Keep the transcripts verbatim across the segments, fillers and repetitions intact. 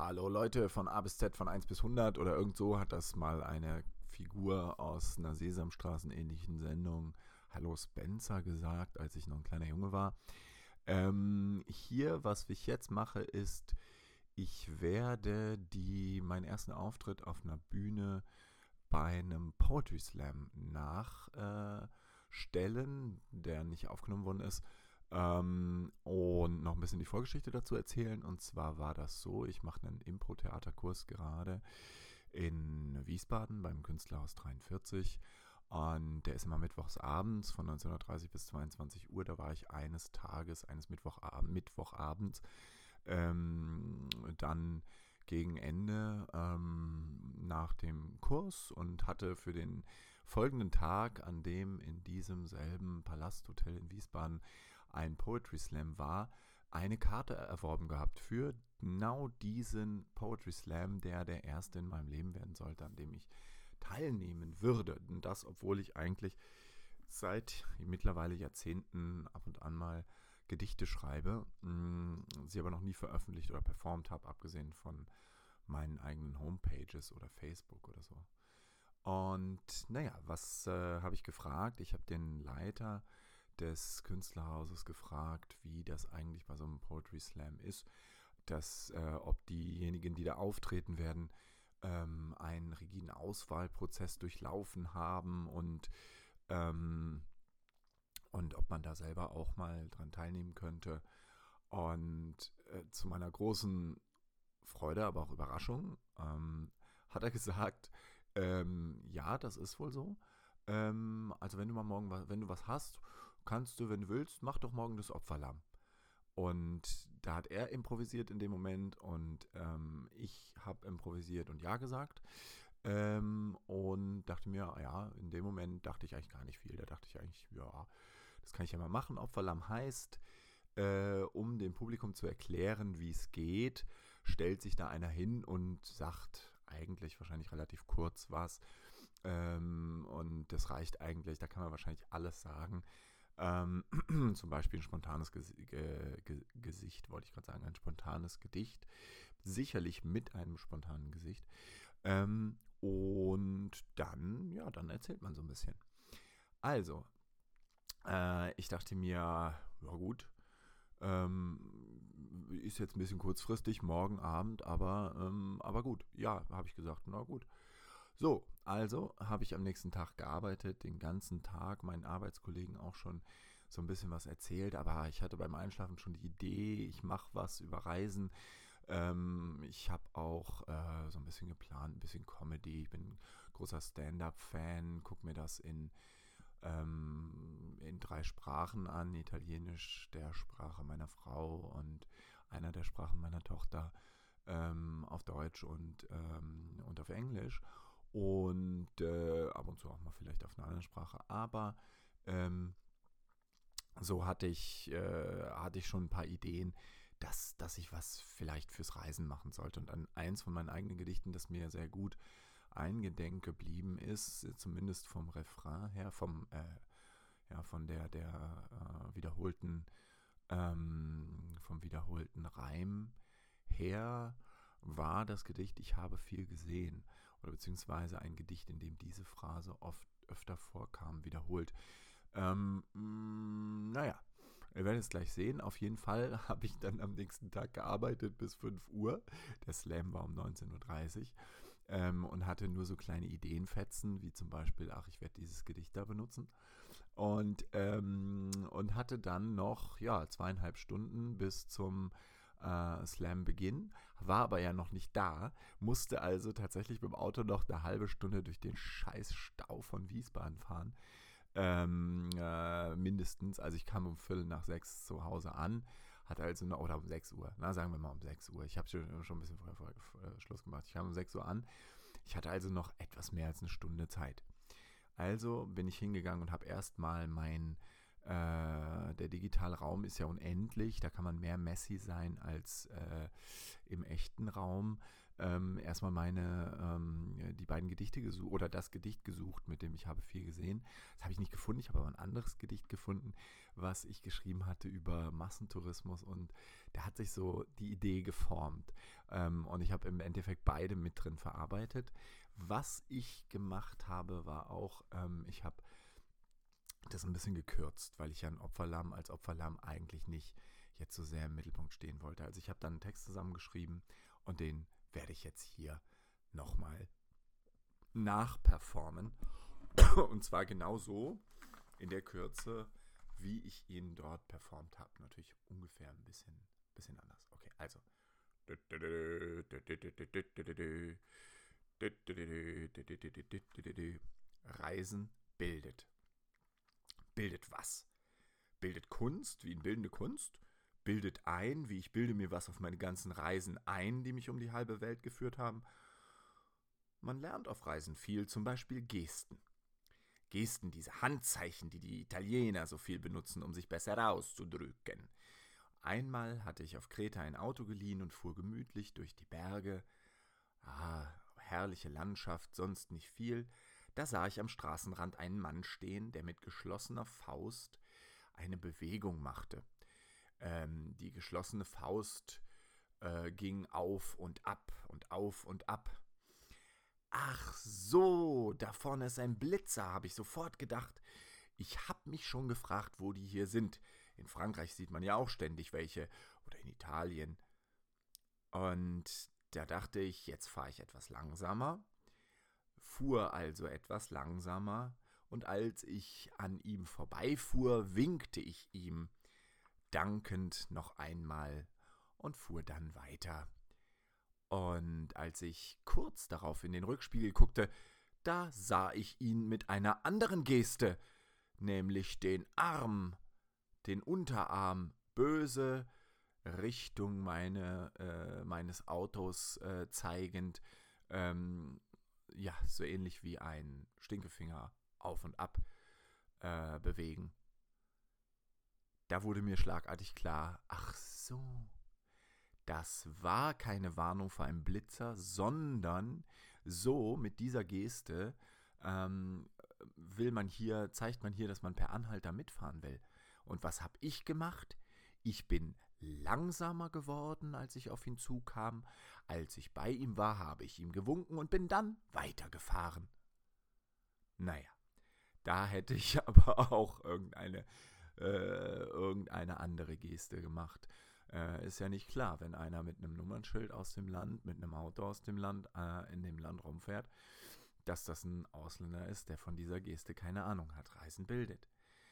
Hallo Leute, von A bis Z, von eins bis hundert oder irgend so hat das mal eine Figur aus einer Sesamstraßen-ähnlichen Sendung Hallo Spencer gesagt, als ich noch ein kleiner Junge war. Ähm, hier, was ich jetzt mache, ist, ich werde die, meinen ersten Auftritt auf einer Bühne bei einem Poetry Slam nachstellen, äh, der nicht aufgenommen worden ist. Ähm, und noch ein bisschen die Vorgeschichte dazu erzählen. Und zwar war das so, ich mache einen Impro-Theaterkurs gerade in Wiesbaden beim Künstlerhaus dreiundvierzig. Und der ist immer mittwochs abends von neunzehn Uhr dreißig bis zweiundzwanzig Uhr. Da war ich eines Tages, eines Mittwochabend, Mittwochabends, ähm, dann gegen Ende ähm, nach dem Kurs und hatte für den folgenden Tag, an dem in diesem selben Palasthotel in Wiesbaden ein Poetry Slam war, eine Karte erworben gehabt für genau diesen Poetry Slam, der der erste in meinem Leben werden sollte, an dem ich teilnehmen würde. Und das, obwohl ich eigentlich seit mittlerweile Jahrzehnten ab und an mal Gedichte schreibe, mh, sie aber noch nie veröffentlicht oder performt habe, abgesehen von meinen eigenen Homepages oder Facebook oder so. Und naja, was äh, habe ich gefragt? Ich habe den Leiter des Künstlerhauses gefragt, wie das eigentlich bei so einem Poetry Slam ist, dass äh, ob diejenigen, die da auftreten werden, ähm, einen rigiden Auswahlprozess durchlaufen haben und ähm, und ob man da selber auch mal dran teilnehmen könnte. Und äh, zu meiner großen Freude, aber auch Überraschung, ähm, hat er gesagt, ähm, ja, das ist wohl so. Ähm, also wenn du mal morgen, was, wenn du was hast, kannst du, wenn du willst, mach doch morgen das Opferlamm. Und da hat er improvisiert in dem Moment und ähm, ich habe improvisiert und ja gesagt. Ähm, und dachte mir, ja, in dem Moment dachte ich eigentlich gar nicht viel. Da dachte ich eigentlich, ja, das kann ich ja mal machen. Opferlamm heißt, äh, um dem Publikum zu erklären, wie es geht, stellt sich da einer hin und sagt eigentlich wahrscheinlich relativ kurz was. Ähm, und das reicht eigentlich, da kann man wahrscheinlich alles sagen. Ähm, zum Beispiel ein spontanes Ges Ge Ge Gesicht, wollte ich gerade sagen, ein spontanes Gedicht. Sicherlich mit einem spontanen Gesicht. Ähm, und dann, ja, dann erzählt man so ein bisschen. Also, äh, ich dachte mir, ja gut, ähm, ist jetzt ein bisschen kurzfristig, morgen Abend, aber, ähm, aber gut. Ja, habe ich gesagt, na gut. So, also habe ich am nächsten Tag gearbeitet, den ganzen Tag, meinen Arbeitskollegen auch schon so ein bisschen was erzählt, aber ich hatte beim Einschlafen schon die Idee, ich mache was über Reisen. Ähm, ich habe auch äh, so ein bisschen geplant, ein bisschen Comedy. Ich bin großer Stand-up-Fan, gucke mir das in ähm, in drei Sprachen an, Italienisch, der Sprache meiner Frau und einer der Sprachen meiner Tochter, ähm, auf Deutsch und, ähm, und auf Englisch und äh, ab und zu auch mal vielleicht auf einer anderen Sprache, aber ähm, so hatte ich, äh, hatte ich schon ein paar Ideen, dass, dass ich was vielleicht fürs Reisen machen sollte. Und an eins von meinen eigenen Gedichten, das mir sehr gut eingedenk geblieben ist, zumindest vom Refrain her, vom, äh, ja, von der, der äh, wiederholten, ähm, vom wiederholten Reim her, war das Gedicht Ich habe viel gesehen oder beziehungsweise ein Gedicht, in dem diese Phrase oft öfter vorkam, wiederholt. Ähm, mh, naja, ihr werdet es gleich sehen. Auf jeden Fall habe ich dann am nächsten Tag gearbeitet bis fünf Uhr. Der Slam war um neunzehn Uhr dreißig ähm, und hatte nur so kleine Ideenfetzen, wie zum Beispiel, ach, ich werde dieses Gedicht da benutzen. Und, ähm, und hatte dann noch, ja, zweieinhalb Stunden bis zum äh, Slam-Beginn, war aber ja noch nicht da, musste also tatsächlich mit dem Auto noch eine halbe Stunde durch den scheiß Stau von Wiesbaden fahren. Ähm, äh, mindestens, also ich kam um Viertel nach sechs zu Hause an, hatte also noch, oder um sechs Uhr, na sagen wir mal um sechs Uhr, ich habe schon, schon ein bisschen vorher, vorher äh, Schluss gemacht, ich kam um sechs Uhr an, ich hatte also noch etwas mehr als eine Stunde Zeit. Also bin ich hingegangen und habe erstmal mein, äh, der digitale Raum ist ja unendlich, da kann man mehr Messi sein als äh, im echten Raum. ähm, erstmal meine, ähm, die beiden Gedichte gesucht oder das Gedicht gesucht, mit dem ich habe viel gesehen. Das habe ich nicht gefunden, ich habe aber ein anderes Gedicht gefunden, was ich geschrieben hatte über Massentourismus und da hat sich so die Idee geformt. Ähm, und ich habe im Endeffekt beide mit drin verarbeitet. Was ich gemacht habe, war auch, ähm, ich habe das ein bisschen gekürzt, weil ich ja ein Opferlamm als Opferlamm eigentlich nicht jetzt so sehr im Mittelpunkt stehen wollte. Also ich habe dann einen Text zusammengeschrieben und den werde ich jetzt hier nochmal nachperformen. Und zwar genauso in der Kürze, wie ich ihn dort performt habe. Natürlich ungefähr ein bisschen, bisschen anders. Okay, also. Reisen bildet. Bildet was? Bildet Kunst, wie in bildende Kunst? Bildet ein, wie ich bilde mir was auf meine ganzen Reisen ein, die mich um die halbe Welt geführt haben? Man lernt auf Reisen viel, zum Beispiel Gesten. Gesten, diese Handzeichen, die die Italiener so viel benutzen, um sich besser auszudrücken. Einmal hatte ich auf Kreta ein Auto geliehen und fuhr gemütlich durch die Berge. Ah, herrliche Landschaft, sonst nicht viel. Da sah ich am Straßenrand einen Mann stehen, der mit geschlossener Faust eine Bewegung machte. Ähm, die geschlossene Faust äh, ging auf und ab und auf und ab. Ach so, da vorne ist ein Blitzer, habe ich sofort gedacht. Ich habe mich schon gefragt, wo die hier sind. In Frankreich sieht man ja auch ständig welche oder in Italien. Und da dachte ich, jetzt fahre ich etwas langsamer, fuhr also etwas langsamer und als ich an ihm vorbeifuhr, winkte ich ihm dankend noch einmal und fuhr dann weiter. Und als ich kurz darauf in den Rückspiegel guckte, da sah ich ihn mit einer anderen Geste, nämlich den Arm, den Unterarm, böse Richtung meine, äh, meines Autos äh, zeigend, ähm, ja, so ähnlich wie ein Stinkefinger auf und ab äh, bewegen. Da wurde mir schlagartig klar, ach so, das war keine Warnung vor einem Blitzer, sondern so mit dieser Geste ähm, will man hier, zeigt man hier, dass man per Anhalter mitfahren will. Und was habe ich gemacht? Ich bin langsamer geworden, als ich auf ihn zukam. Als ich bei ihm war, habe ich ihm gewunken und bin dann weitergefahren. Naja, da hätte ich aber auch irgendeine, äh, irgendeine andere Geste gemacht. Äh, ist ja nicht klar, wenn einer mit einem Nummernschild aus dem Land, mit einem Auto aus dem Land, äh, in dem Land rumfährt, dass das ein Ausländer ist, der von dieser Geste keine Ahnung hat. Reisen bildet.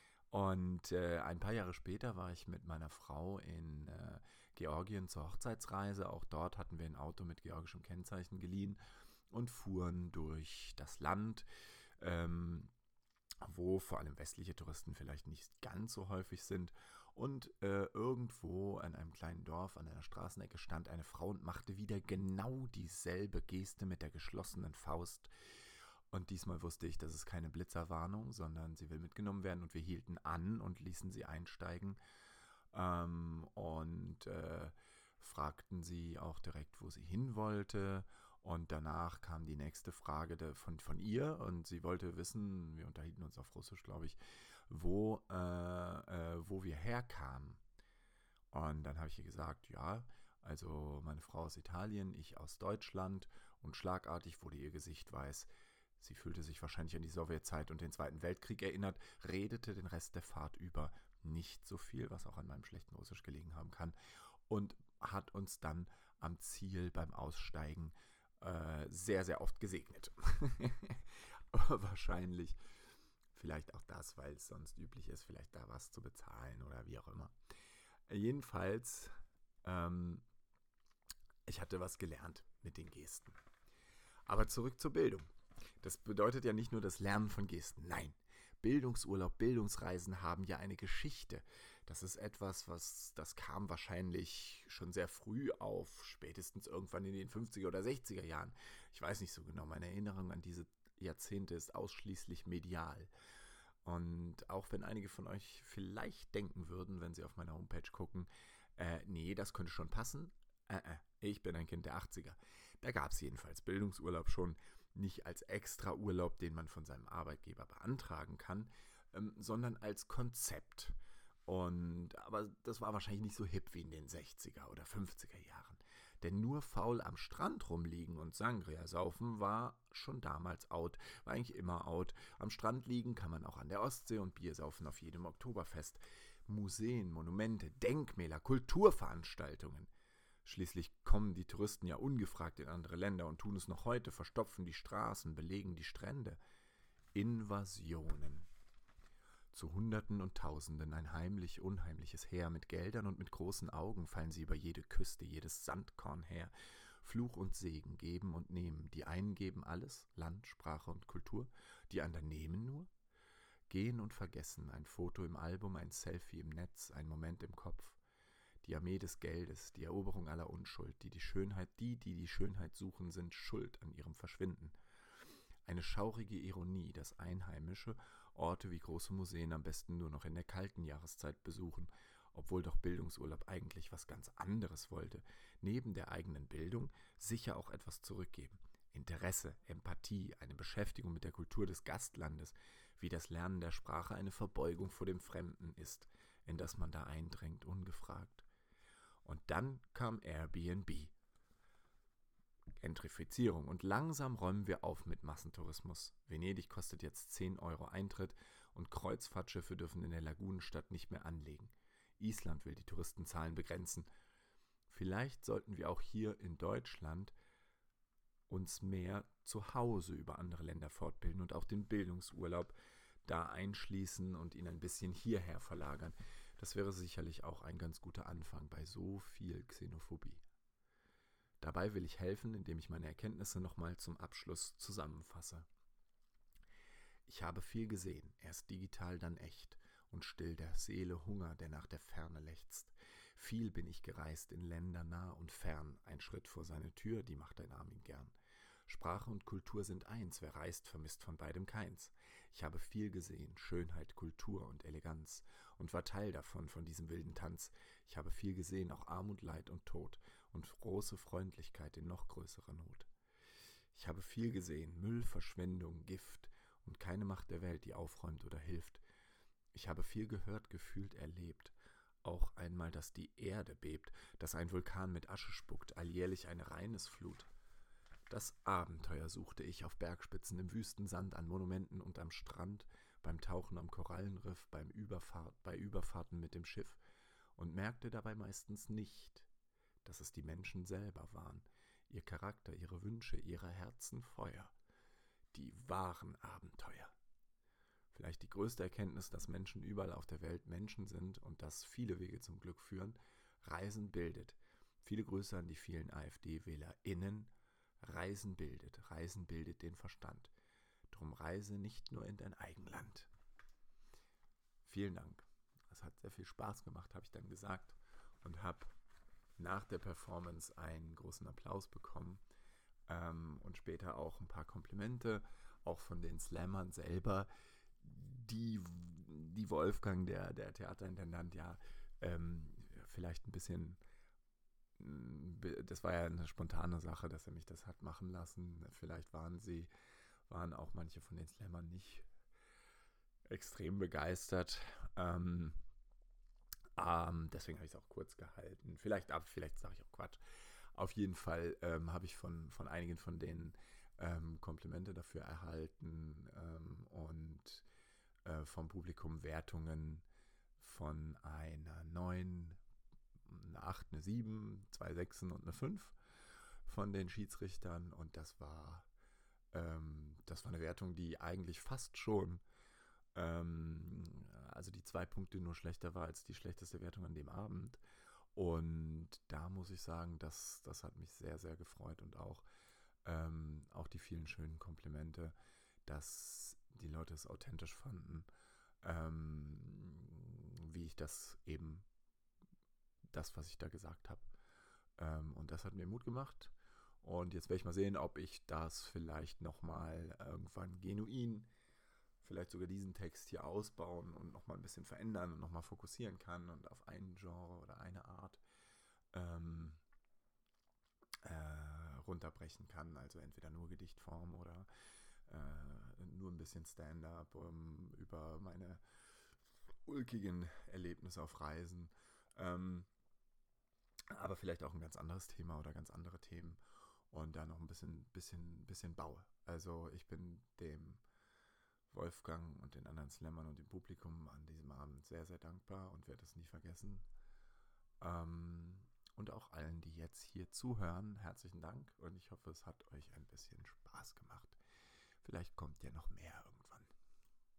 Und äh, ein paar Jahre später war ich mit meiner Frau in äh, Georgien zur Hochzeitsreise. Auch dort hatten wir ein Auto mit georgischem Kennzeichen geliehen und fuhren durch das Land, ähm, wo vor allem westliche Touristen vielleicht nicht ganz so häufig sind. Und äh, irgendwo an einem kleinen Dorf an einer Straßenecke stand eine Frau und machte wieder genau dieselbe Geste mit der geschlossenen Faust. Und diesmal wusste ich, das ist keine Blitzerwarnung, sondern sie will mitgenommen werden und wir hielten an und ließen sie einsteigen ähm, und äh, fragten sie auch direkt, wo sie hin wollte. Und danach kam die nächste Frage de, von, von ihr und sie wollte wissen, wir unterhielten uns auf Russisch, glaube ich, wo, äh, äh, wo wir herkamen. Und dann habe ich ihr gesagt, ja, also meine Frau aus Italien, ich aus Deutschland und schlagartig wurde ihr Gesicht weiß. Sie fühlte sich wahrscheinlich an die Sowjetzeit und den Zweiten Weltkrieg erinnert, redete den Rest der Fahrt über nicht so viel, was auch an meinem schlechten Russisch gelegen haben kann, und hat uns dann am Ziel beim Aussteigen äh, sehr, sehr oft gesegnet. Wahrscheinlich, vielleicht auch das, weil es sonst üblich ist, vielleicht da was zu bezahlen oder wie auch immer. Jedenfalls, ähm, ich hatte was gelernt mit den Gesten. Aber zurück zur Bildung. Das bedeutet ja nicht nur das Lernen von Gesten. Nein, Bildungsurlaub, Bildungsreisen haben ja eine Geschichte. Das ist etwas, was, das kam wahrscheinlich schon sehr früh auf, spätestens irgendwann in den fünfziger oder sechziger Jahren. Ich weiß nicht so genau, meine Erinnerung an diese Jahrzehnte ist ausschließlich medial. Und auch wenn einige von euch vielleicht denken würden, wenn sie auf meiner Homepage gucken, äh, nee, das könnte schon passen. Äh, äh, ich bin ein Kind der achtziger. Da gab es jedenfalls Bildungsurlaub schon nicht als Extraurlaub, den man von seinem Arbeitgeber beantragen kann, ähm, sondern als Konzept. Und, aber das war wahrscheinlich nicht so hip wie in den sechziger oder fünfziger Jahren. Denn nur faul am Strand rumliegen und Sangria saufen war schon damals out, war eigentlich immer out. Am Strand liegen kann man auch an der Ostsee und Bier saufen auf jedem Oktoberfest. Museen, Monumente, Denkmäler, Kulturveranstaltungen. Schließlich kommen die Touristen ja ungefragt in andere Länder und tun es noch heute, verstopfen die Straßen, belegen die Strände. Invasionen. Zu Hunderten und Tausenden ein heimlich unheimliches Heer, mit Geldern und mit großen Augen fallen sie über jede Küste, jedes Sandkorn her. Fluch und Segen geben und nehmen. Die einen geben alles, Land, Sprache und Kultur, die anderen nehmen nur. Gehen und vergessen, ein Foto im Album, ein Selfie im Netz, ein Moment im Kopf. Die Armee des Geldes, die Eroberung aller Unschuld, die die Schönheit, die, die die Schönheit suchen, sind schuld an ihrem Verschwinden. Eine schaurige Ironie, dass Einheimische Orte wie große Museen am besten nur noch in der kalten Jahreszeit besuchen, obwohl doch Bildungsurlaub eigentlich was ganz anderes wollte. Neben der eigenen Bildung sicher auch etwas zurückgeben. Interesse, Empathie, eine Beschäftigung mit der Kultur des Gastlandes, wie das Lernen der Sprache eine Verbeugung vor dem Fremden ist, in das man da eindringt, ungefragt. Und dann kam Airbnb. Gentrifizierung. Und langsam räumen wir auf mit Massentourismus. Venedig kostet jetzt zehn Euro Eintritt und Kreuzfahrtschiffe dürfen in der Lagunenstadt nicht mehr anlegen. Island will die Touristenzahlen begrenzen. Vielleicht sollten wir auch hier in Deutschland uns mehr zu Hause über andere Länder fortbilden und auch den Bildungsurlaub da einschließen und ihn ein bisschen hierher verlagern. Das wäre sicherlich auch ein ganz guter Anfang bei so viel Xenophobie. Dabei will ich helfen, indem ich meine Erkenntnisse nochmal zum Abschluss zusammenfasse. Ich habe viel gesehen, erst digital, dann echt, und still der Seele Hunger, der nach der Ferne lechzt. Viel bin ich gereist in Länder nah und fern, ein Schritt vor seine Tür, die macht ein Arm ihm gern. Sprache und Kultur sind eins, wer reist, vermisst von beidem keins. Ich habe viel gesehen, Schönheit, Kultur und Eleganz, und war Teil davon, von diesem wilden Tanz. Ich habe viel gesehen, auch Armut, Leid und Tod, und große Freundlichkeit in noch größerer Not. Ich habe viel gesehen, Müll, Verschwendung, Gift, und keine Macht der Welt, die aufräumt oder hilft. Ich habe viel gehört, gefühlt, erlebt, auch einmal, dass die Erde bebt, dass ein Vulkan mit Asche spuckt, alljährlich eine Rheinesflut. Das Abenteuer suchte ich auf Bergspitzen, im Wüstensand, an Monumenten und am Strand, beim Tauchen am Korallenriff, beim Überfahrt, bei Überfahrten mit dem Schiff und merkte dabei meistens nicht, dass es die Menschen selber waren, ihr Charakter, ihre Wünsche, ihre Herzen Feuer, die wahren Abenteuer. Vielleicht die größte Erkenntnis, dass Menschen überall auf der Welt Menschen sind und dass viele Wege zum Glück führen. Reisen bildet. Viele Grüße an die vielen AfD-WählerInnen. Reisen bildet. Reisen bildet den Verstand. Drum reise nicht nur in dein Eigenland. Vielen Dank. Es hat sehr viel Spaß gemacht, habe ich dann gesagt. Und habe nach der Performance einen großen Applaus bekommen. Ähm, und später auch ein paar Komplimente, auch von den Slammern selber, die, die Wolfgang, der, der Theaterintendant, ja ähm, vielleicht ein bisschen, das war ja eine spontane Sache, dass er mich das hat machen lassen. Vielleicht waren sie, waren auch manche von den Slammern nicht extrem begeistert. Ähm, ähm, deswegen habe ich es auch kurz gehalten. Vielleicht, aber vielleicht sage ich auch Quatsch. Auf jeden Fall ähm, habe ich von, von einigen von denen ähm, Komplimente dafür erhalten ähm, und äh, vom Publikum Wertungen von einer neun, eine acht, eine sieben, zwei Sechsen und eine fünf von den Schiedsrichtern. Und das war, ähm, das war eine Wertung, die eigentlich fast schon, ähm, also die zwei Punkte nur schlechter war als die schlechteste Wertung an dem Abend. Und da muss ich sagen, das, das hat mich sehr, sehr gefreut und auch, ähm, auch die vielen schönen Komplimente, dass die Leute es authentisch fanden, ähm, wie ich das eben, das, was ich da gesagt habe. Ähm, und das hat mir Mut gemacht. Und jetzt werde ich mal sehen, ob ich das vielleicht nochmal irgendwann genuin, vielleicht sogar diesen Text hier ausbauen und nochmal ein bisschen verändern und nochmal fokussieren kann und auf ein Genre oder eine Art ähm, äh, runterbrechen kann. Also entweder nur Gedichtform oder äh, nur ein bisschen Stand-up um, über meine ulkigen Erlebnisse auf Reisen. Ähm, aber vielleicht auch ein ganz anderes Thema oder ganz andere Themen und da noch ein bisschen, bisschen, bisschen Bau. Also ich bin dem Wolfgang und den anderen Slammern und dem Publikum an diesem Abend sehr, sehr dankbar und werde es nie vergessen. Ähm, und auch allen, die jetzt hier zuhören, herzlichen Dank und ich hoffe, es hat euch ein bisschen Spaß gemacht. Vielleicht kommt ja noch mehr irgendwann.